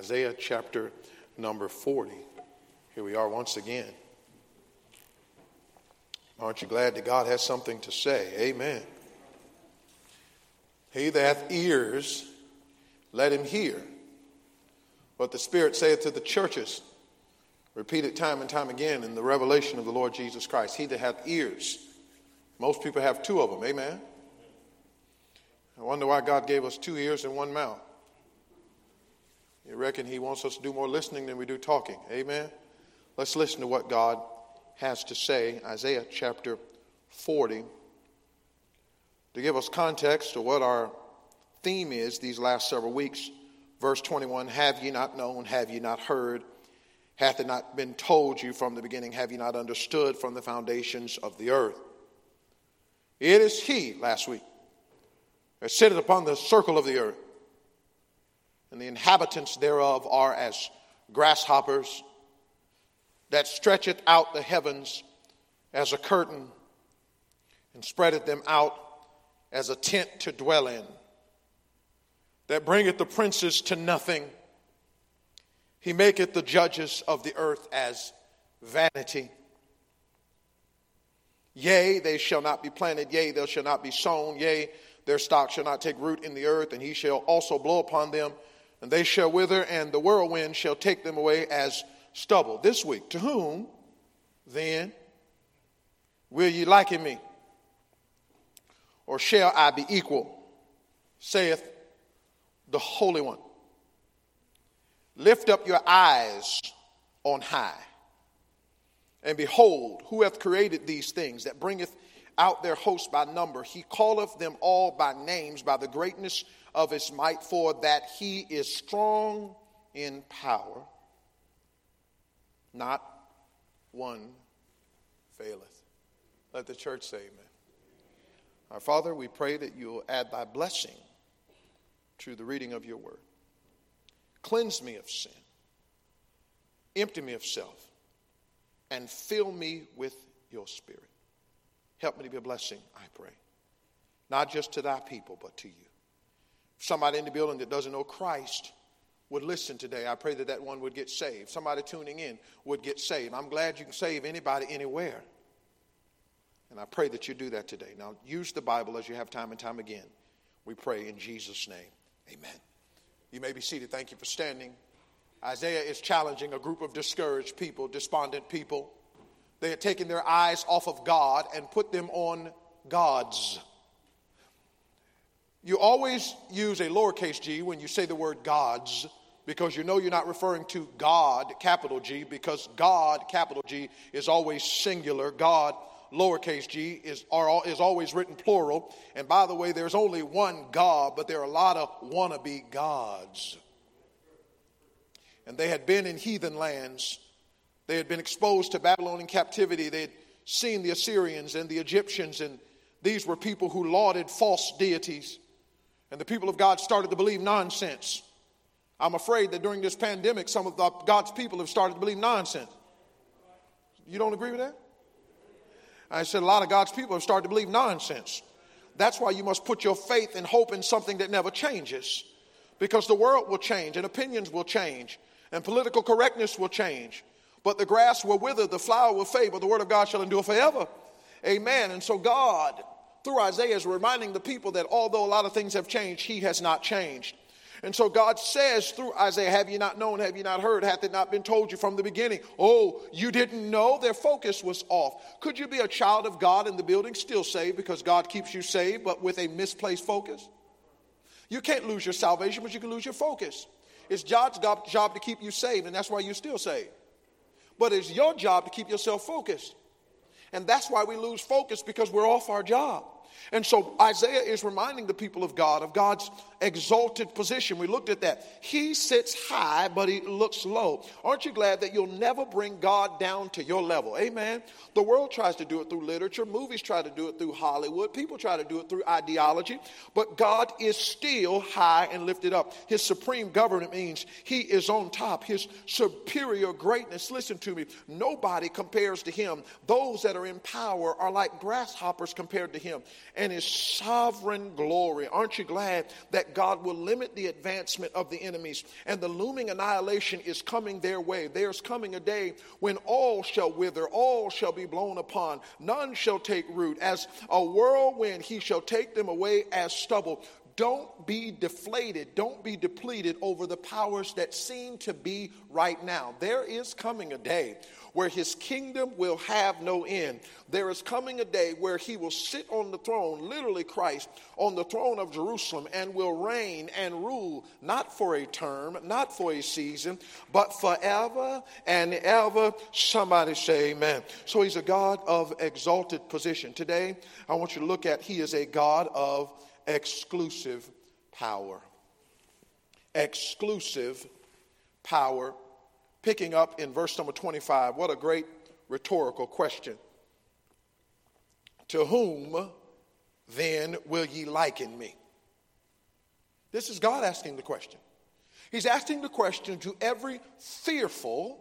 Isaiah chapter number 40. Here we are once again. Aren't you glad that God has something to say? Amen. He that hath ears, let him hear what the Spirit saith to the churches. Repeated time and time again in the revelation of the Lord Jesus Christ. He that hath ears. Most people have two of them. Amen. I wonder why God gave us 2 ears and 1 mouth. You reckon he wants us to do more listening than we do talking. Amen. Let's listen to what God has to say. Isaiah chapter 40. To give us context to what our theme is these last several weeks. Verse 21, have ye not known, have ye not heard? Hath it not been told you from the beginning? Have ye not understood from the foundations of the earth? It is he, last week, that sitteth upon the circle of the earth, and the inhabitants thereof are as grasshoppers, that stretcheth out the heavens as a curtain, and spreadeth them out as a tent to dwell in, that bringeth the princes to nothing. He maketh the judges of the earth as vanity. Yea, they shall not be planted. Yea, they shall not be sown. Yea, their stock shall not take root in the earth. And he shall also blow upon them, and they shall wither, and the whirlwind shall take them away as stubble. This week, to whom then will ye liken me? Or shall I be equal? Saith the Holy One. Lift up your eyes on high, and behold, who hath created these things, that bringeth out their host by number? He calleth them all by names, by the greatness of his might, for that he is strong in power. Not one faileth. Let the church say amen. Our Father, we pray that you will add thy blessing to the reading of your word. Cleanse me of sin, empty me of self, and fill me with your Spirit. Help me to be a blessing, I pray. Not just to thy people, but to you. If somebody in the building that doesn't know Christ would listen today, I pray that that one would get saved. Somebody tuning in would get saved. I'm glad you can save anybody anywhere. And I pray that you do that today. Now, use the Bible as you have time and time again. We pray in Jesus' name. Amen. You may be seated. Thank you for standing. Isaiah is challenging a group of discouraged people, despondent people. They had taken their eyes off of God and put them on gods. You always use a lowercase g when you say the word gods, because you know you're not referring to God, capital G, because God, capital G, is always singular. God, lowercase g, is always written plural. And by the way, there's only one God, but there are a lot of wannabe gods. And they had been in heathen lands. They had been exposed to Babylonian captivity. They had seen the Assyrians and the Egyptians, and these were people who lauded false deities. And the people of God started to believe nonsense. I'm afraid that during this pandemic, some of God's people have started to believe nonsense. You don't agree with that? I said a lot of God's people have started to believe nonsense. That's why you must put your faith and hope in something that never changes. Because the world will change, and opinions will change, and political correctness will change. But the grass will wither, the flower will fade, but the word of God shall endure forever. Amen. And so God, through Isaiah, is reminding the people that although a lot of things have changed, he has not changed. And so God says through Isaiah, have you not known, have you not heard, hath it not been told you from the beginning? Oh, you didn't know? Their focus was off. Could you be a child of God in the building, still saved because God keeps you saved, but with a misplaced focus? You can't lose your salvation, but you can lose your focus. It's God's job to keep you saved, and that's why you're still saved. But it's your job to keep yourself focused. And that's why we lose focus, because we're off our job. And so Isaiah is reminding the people of God's exalted position. We looked at that. He sits high, but he looks low. Aren't you glad that you'll never bring God down to your level? Amen. The world tries to do it through literature. Movies try to do it through Hollywood. People try to do it through ideology. But God is still high and lifted up. His supreme government means he is on top. His superior greatness, listen to me, nobody compares to him. Those that are in power are like grasshoppers compared to him. and his sovereign glory. Aren't you glad that God will limit the advancement of the enemies, and the looming annihilation is coming their way? There's coming a day when all shall wither, all shall be blown upon, none shall take root. As a whirlwind, he shall take them away as stubble. Don't be deflated. Don't be depleted over the powers that seem to be right now. There is coming a day where his kingdom will have no end. There is coming a day where he will sit on the throne, literally Christ, on the throne of Jerusalem, and will reign and rule, not for a term, not for a season, but forever and ever. Somebody say amen. So he's a God of exalted position. Today, I want you to look at, he is a God of exclusive power. Exclusive power. Picking up in verse number 25, what a great rhetorical question. To whom then will ye liken me? This is God asking the question. He's asking the question to every fearful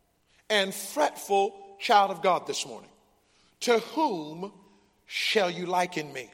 and fretful child of God this morning. To whom shall you liken me?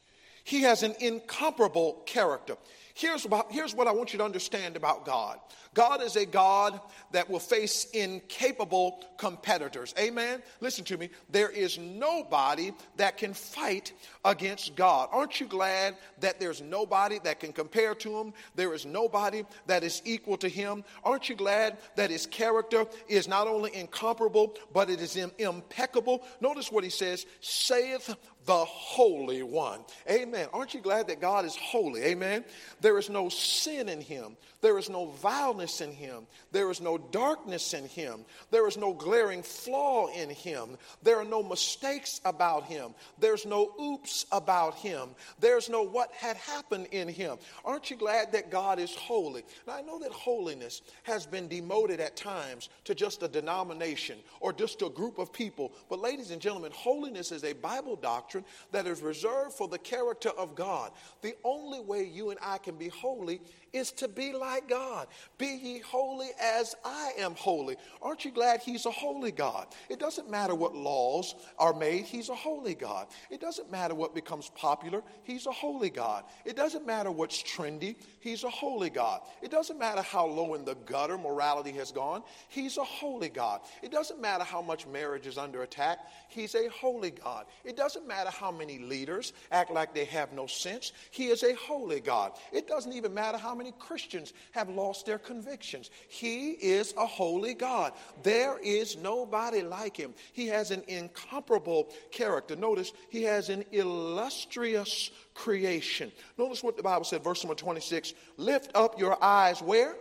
He has an incomparable character. Here's what I want you to understand about God. God is a God that will face incapable competitors. Amen? Listen to me. There is nobody that can fight against God. Aren't you glad that there's nobody that can compare to him? There is nobody that is equal to him. Aren't you glad that his character is not only incomparable, but it is impeccable? Notice what he says, saith the Holy One. Amen. Aren't you glad that God is holy? Amen. There is no sin in him. There is no vileness in him. There is no darkness in him. There is no glaring flaw in him. There are no mistakes about him. There's no oops about him. There's no what had happened in him. Aren't you glad that God is holy? Now, I know that holiness has been demoted at times to just a denomination or just a group of people. But ladies and gentlemen, holiness is a Bible doctrine that is reserved for the character of God. The only way you and I can be holy is to be like God. Be ye holy as I am holy. Aren't you glad he's a holy God? It doesn't matter what laws are made, he's a holy God. It doesn't matter what becomes popular, he's a holy God. It doesn't matter what's trendy, he's a holy God. It doesn't matter how low in the gutter morality has gone, he's a holy God. It doesn't matter how much marriage is under attack, he's a holy God. It doesn't matter how many leaders act like they have no sense, he is a holy God. It doesn't even matter how many Christians have lost their convictions. He is a holy God. There is nobody like him. He has an incomparable character. Notice, he has an illustrious creation. Notice what the Bible said, verse number 26. Lift up your eyes where?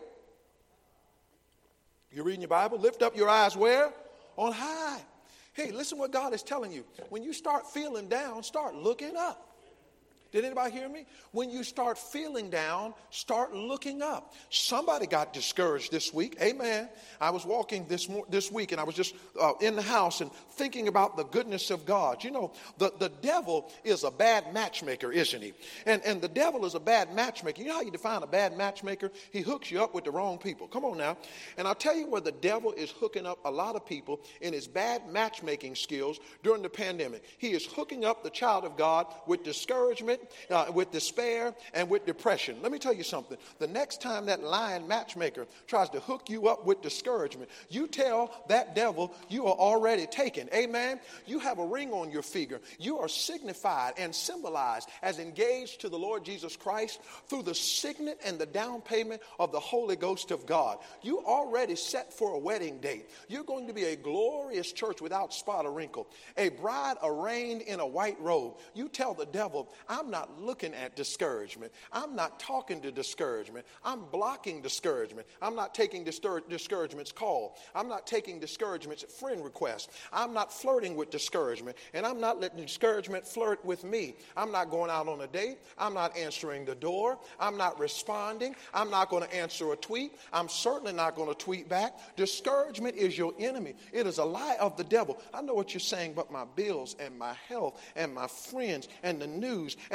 You're reading your Bible? Lift up your eyes where? On high. Hey, listen what God is telling you. When you start feeling down, start looking up. Did anybody hear me? When you start feeling down, start looking up. Somebody got discouraged this week. Amen. I was walking this week, and I was just in the house and thinking about the goodness of God. You know, the devil is a bad matchmaker, isn't he? And the devil is a bad matchmaker. You know how you define a bad matchmaker? He hooks you up with the wrong people. Come on now. And I'll tell you where the devil is hooking up a lot of people in his bad matchmaking skills during the pandemic. He is hooking up the child of God with discouragement, with despair, and with depression. Let me tell you something. The next time that lying matchmaker tries to hook you up with discouragement, you tell that devil you are already taken. Amen? You have a ring on your finger. You are signified and symbolized as engaged to the Lord Jesus Christ through the signet and the down payment of the Holy Ghost of God. You already set for a wedding date. You're going to be a glorious church without spot or wrinkle. A bride arrayed in a white robe. You tell the devil, I'm not looking at discouragement. I'm not talking to discouragement. I'm blocking discouragement. I'm not taking discouragement's call. I'm not taking discouragement's friend request. I'm not flirting with discouragement, and I'm not letting discouragement flirt with me. I'm not going out on a date. I'm not answering the door. I'm not responding. I'm not going to answer a tweet. I'm certainly not going to tweet back. Discouragement is your enemy. It is a lie of the devil. I know what you're saying, but my bills and my health and my friends and the news and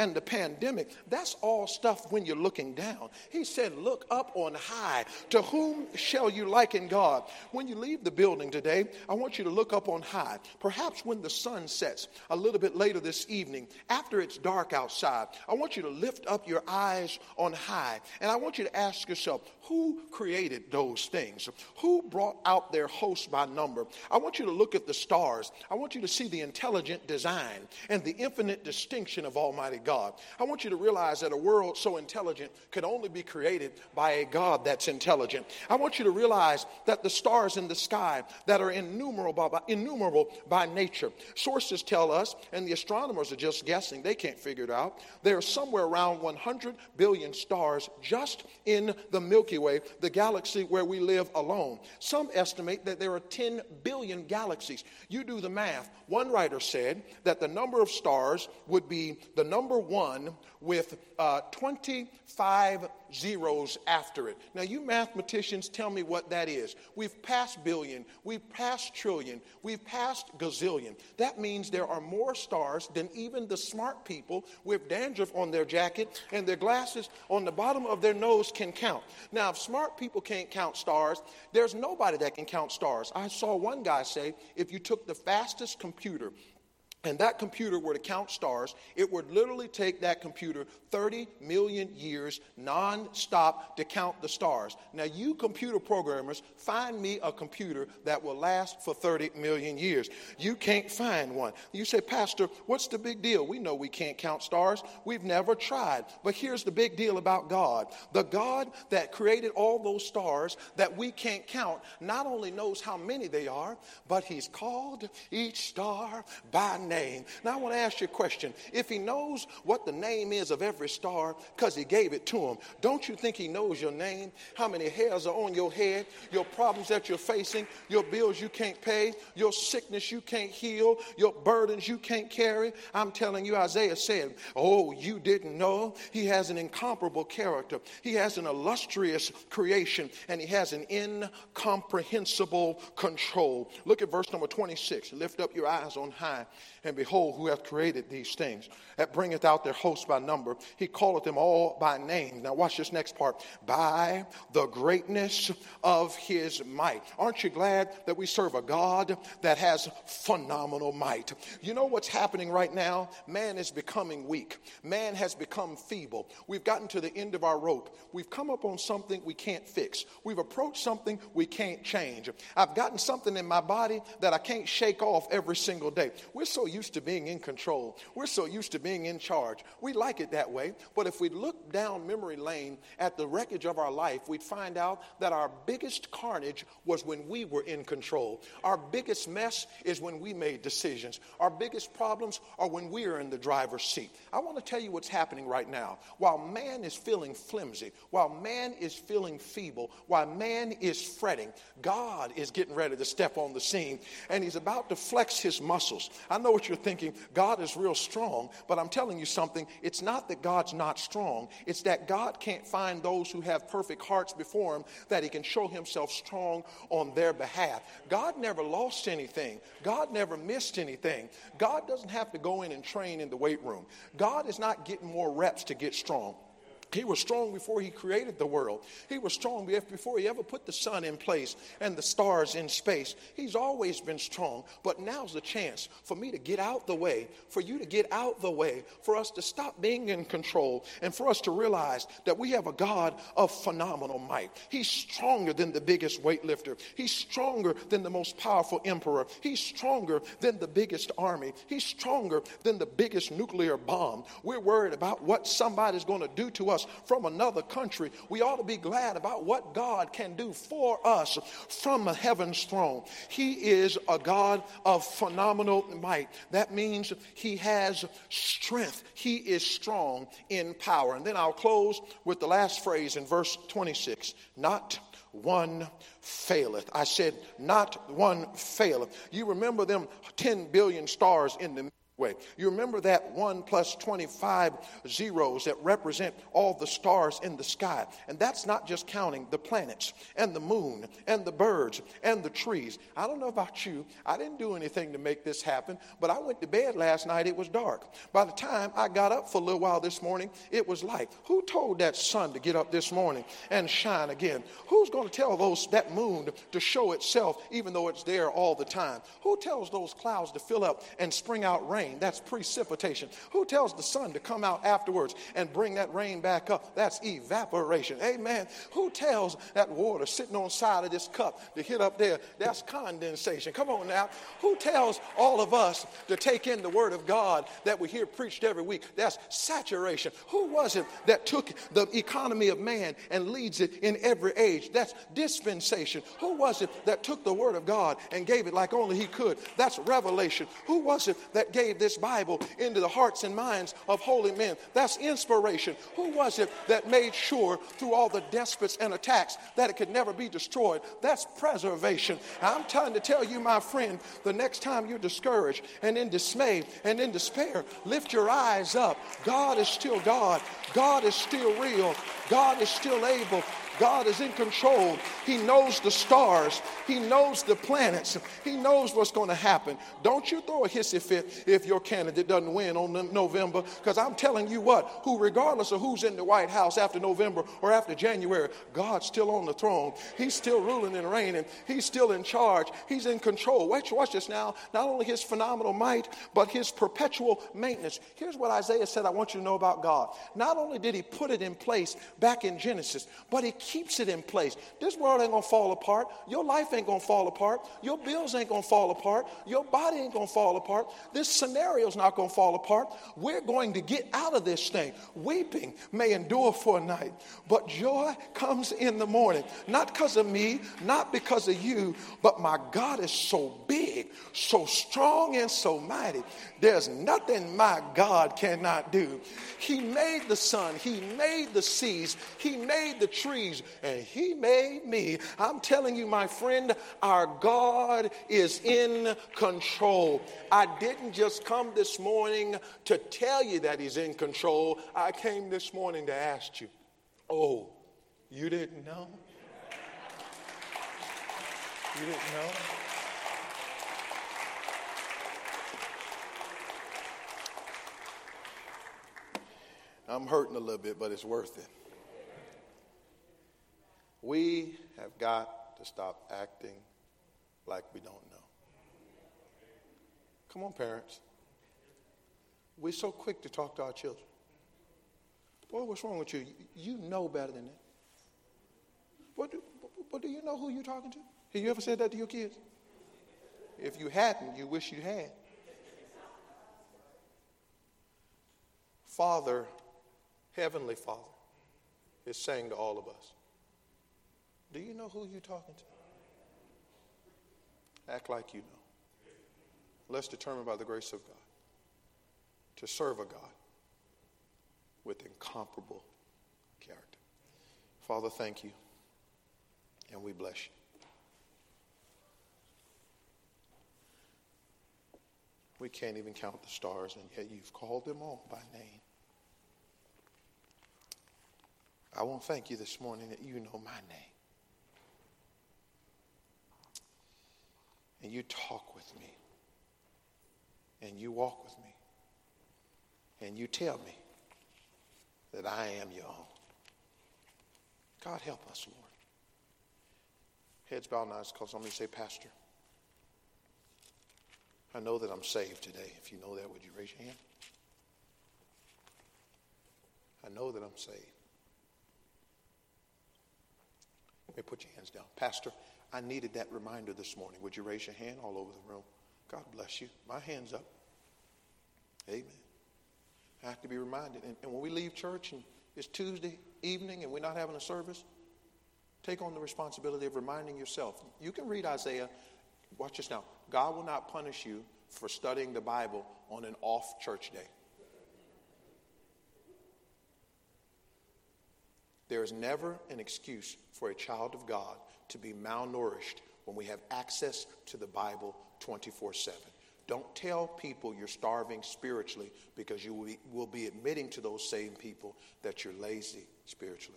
and the pandemic, that's all stuff when you're looking down. He said, look up on high. To whom shall you liken God? When you leave the building today, I want you to look up on high. Perhaps when the sun sets a little bit later this evening, after it's dark outside, I want you to lift up your eyes on high. And I want you to ask yourself, who created those things? Who brought out their host by number? I want you to look at the stars. I want you to see the intelligent design and the infinite distinction of Almighty God. I want you to realize that a world so intelligent could only be created by a God that's intelligent. I want you to realize that the stars in the sky that are innumerable by nature. Sources tell us, and the astronomers are just guessing, they can't figure it out, there are somewhere around 100 billion stars just in the Milky Way, the galaxy where we live alone. Some estimate that there are 10 billion galaxies. You do the math. One writer said that the number of stars would be the number one with 25 zeros after it. Now, you mathematicians, tell me what that is. We've passed billion, we've passed trillion, we've passed gazillion. That means there are more stars than even the smart people with dandruff on their jacket and their glasses on the bottom of their nose can count. Now, if smart people can't count stars, there's nobody that can count stars. I saw one guy say, if you took the fastest computer and that computer were to count stars, it would literally take that computer 30 million years non-stop to count the stars. Now, you computer programmers, find me a computer that will last for 30 million years. You can't find one. You say, Pastor, what's the big deal? We know we can't count stars. We've never tried. But here's the big deal about God. The God that created all those stars that we can't count not only knows how many they are, but he's called each star by name. Now, I want to ask you a question. If he knows what the name is of every star because he gave it to him, don't you think he knows your name, how many hairs are on your head, your problems that you're facing, your bills you can't pay, your sickness you can't heal, your burdens you can't carry? I'm telling you, Isaiah said, oh, you didn't know? He has an incomparable character. He has an illustrious creation, and he has an incomprehensible control. Look at verse number 26. Lift up your eyes on high, and behold, who hath created these things, that bringeth out their host by number. He calleth them all by name. Now watch this next part. By the greatness of his might. Aren't you glad that we serve a God that has phenomenal might? You know what's happening right now? Man is becoming weak. Man has become feeble. We've gotten to the end of our rope. We've come up on something we can't fix. We've approached something we can't change. I've gotten something in my body that I can't shake off every single day. We're so used to being in control. We're so used to being in charge. We like it that way. But if we look down memory lane at the wreckage of our life, we'd find out that our biggest carnage was when we were in control. Our biggest mess is when we made decisions. Our biggest problems are when we are in the driver's seat. I want to tell you what's happening right now. While man is feeling flimsy, while man is feeling feeble, while man is fretting, God is getting ready to step on the scene, and he's about to flex his muscles. I know what you're thinking. God is real strong, but I'm telling you something. It's not that God's not strong. It's that God can't find those who have perfect hearts before him that he can show himself strong on their behalf. God never lost anything. God never missed anything. God doesn't have to go in and train in the weight room. God is not getting more reps to get strong. He was strong before he created the world. He was strong before he ever put the sun in place and the stars in space. He's always been strong. But now's the chance for me to get out the way, for you to get out the way, for us to stop being in control, and for us to realize that we have a God of phenomenal might. He's stronger than the biggest weightlifter. He's stronger than the most powerful emperor. He's stronger than the biggest army. He's stronger than the biggest nuclear bomb. We're worried about what somebody's going to do to us from another country. We ought to be glad about what God can do for us from the heaven's throne. He is a God of phenomenal might. That means he has strength. He is strong in power. And then I'll close with the last phrase in verse 26. Not one faileth. I said, not one faileth. You remember them 10 billion stars in the way. You remember that 1 plus 25 zeros that represent all the stars in the sky. And that's not just counting the planets and the moon and the birds and the trees. I don't know about you. I didn't do anything to make this happen, but I went to bed last night. It was dark. By the time I got up for a little while this morning, it was light. Who told that sun to get up this morning and shine again? Who's going to tell that moon to show itself even though it's there all the time? Who tells those clouds to fill up and spring out rain? That's precipitation. Who tells the sun to come out afterwards and bring that rain back up? That's evaporation. Amen. Who tells that water sitting on the side of this cup to hit up there? That's condensation. Come on now. Who tells all of us to take in the word of God that we hear preached every week? That's saturation. Who was it that took the economy of man and leads it in every age? That's dispensation. Who was it that took the word of God and gave it like only he could? That's revelation. Who was it that gave this Bible into the hearts and minds of holy men? That's inspiration. Who was it that made sure through all the despots and attacks that it could never be destroyed? That's preservation. I'm trying to tell you, my friend, the next time you're discouraged and in dismay and in despair, lift your eyes up. God is still God. God is still real. God is still able. God is in control. He knows the stars. He knows the planets. He knows what's going to happen. Don't you throw a hissy fit if your candidate doesn't win on November, because I'm telling you what, regardless of who's in the White House after November or after January, God's still on the throne. He's still ruling and reigning. He's still in charge. He's in control. Watch this now. Not only his phenomenal might, but his perpetual maintenance. Here's what Isaiah said I want you to know about God. Not only did he put it in place back in Genesis, but he keeps it in place. This world ain't gonna fall apart. Your life ain't gonna fall apart. Your bills ain't gonna fall apart. Your body ain't gonna fall apart. This scenario's not gonna fall apart. We're going to get out of this thing. Weeping may endure for a night, but joy comes in the morning. Not because of me, not because of you, but my God is so big, so strong, and so mighty. There's nothing my God cannot do. He made the sun. He made the seas. He made the trees. And he made me. I'm telling you, my friend, our God is in control. I didn't just come this morning to tell you that he's in control. I came this morning to ask you, oh, you didn't know? You didn't know? I'm hurting a little bit, but it's worth it. We have got to stop acting like we don't know. Come on, parents. We're so quick to talk to our children. Boy, what's wrong with you? You know better than that. But do you know who you're talking to? Have you ever said that to your kids? If you hadn't, you wish you had. Father, Heavenly Father, is saying to all of us, do you know who you're talking to? Act like you know. Let's determine by the grace of God to serve a God with incomparable character. Father, thank you, and we bless you. We can't even count the stars, and yet you've called them all by name. I want to thank you this morning that you know my name. And you talk with me. And you walk with me. And you tell me that I am your own. God, help us, Lord. Heads bowed and eyes closed. Let me say, Pastor, I know that I'm saved today. If you know that, would you raise your hand? I know that I'm saved. Let me put your hands down. Pastor, I needed that reminder this morning. Would you raise your hand all over the room? God bless you. My hand's up. Amen. I have to be reminded. And when we leave church and it's Tuesday evening and we're not having a service, take on the responsibility of reminding yourself. You can read Isaiah. Watch this now. God will not punish you for studying the Bible on an off church day. There is never an excuse for a child of God to be malnourished when we have access to the Bible 24/7. Don't tell people you're starving spiritually, because you will be admitting to those same people that you're lazy spiritually.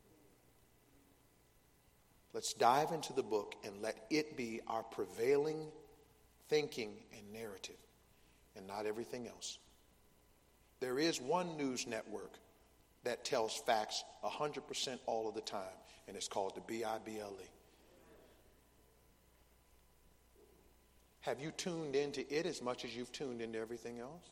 Let's dive into the book and let it be our prevailing thinking and narrative, and not everything else. There is one news network that tells facts 100% all of the time, and it's called the Bible. Have you tuned into it as much as you've tuned into everything else?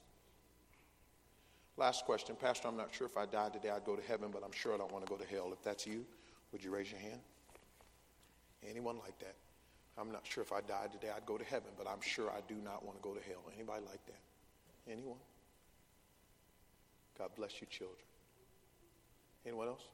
Last question. Pastor, I'm not sure if I died today I'd go to heaven, but I'm sure I don't want to go to hell. If that's you, would you raise your hand? Anyone like that? I'm not sure if I died today I'd go to heaven, but I'm sure I do not want to go to hell. Anybody like that? Anyone? God bless you, children. Anyone else?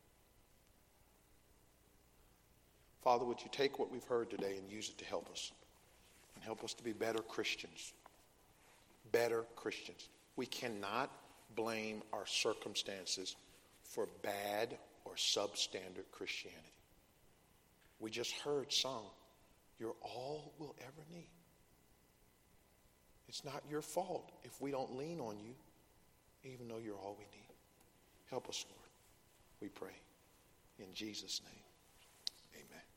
Father, would you take what we've heard today and use it to help us? And help us to be better Christians. Better Christians. We cannot blame our circumstances for bad or substandard Christianity. We just heard sung, "You're all we'll ever need." It's not your fault if we don't lean on you, even though you're all we need. Help us, Lord, we pray. In Jesus' name, amen.